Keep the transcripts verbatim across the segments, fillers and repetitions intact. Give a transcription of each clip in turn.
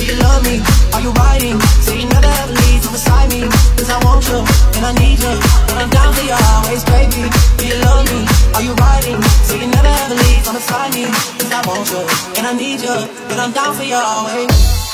you love me? Are you riding? Say you never ever leave from beside me. Cause I want you, and I need you, and I'm down for you always, baby. Do you love me? Are you riding? Say you never ever leave from beside me. Cause I want you, and I need you, and I'm down for you always.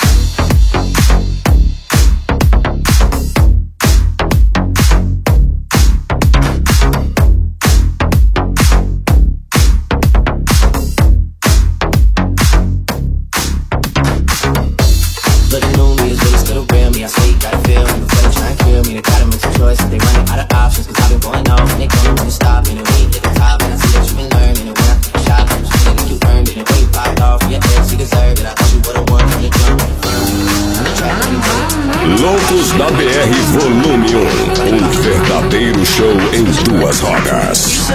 Loucos da B R Volume um, um verdadeiro show em duas rodas.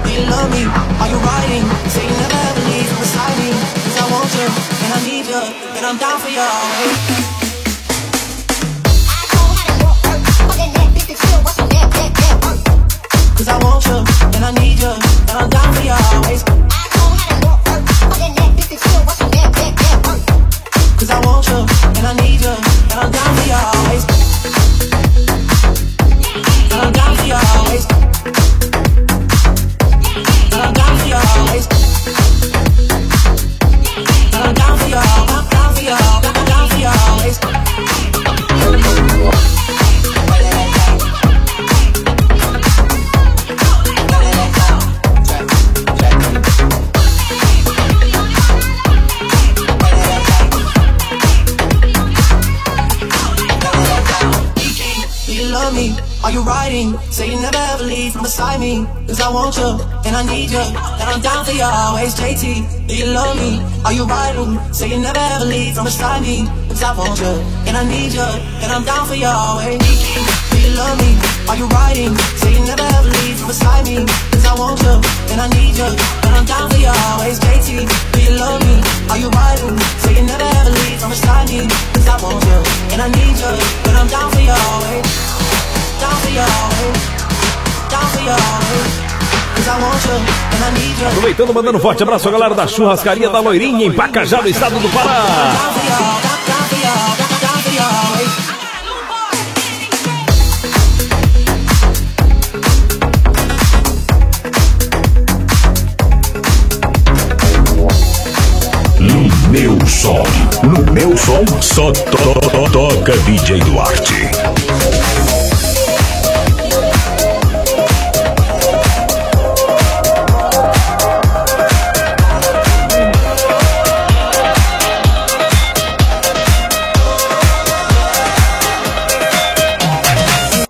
Are you riding? Say you never ever leave from beside me. Cause I want you, and I need you, and I'm down for you always, J T. Do you love me? Are you riding? Say you never ever leave from beside me. Cause I want you, and I need you, and I'm down for you always. Do you love me? Are you riding? Say you never ever leave from beside me. Cause I want you, and I need you, and I'm down for you always, J T. Do you love me? Are you riding? Say you never ever leave from beside me. Cause I want you, and I need you, and I'm down for you always. Aproveitando, mandando um forte abraço à galera da Churrascaria da Loirinha em Pacajá, no estado do Pará. No meu som, no meu som, só to to to toca D J Duarte.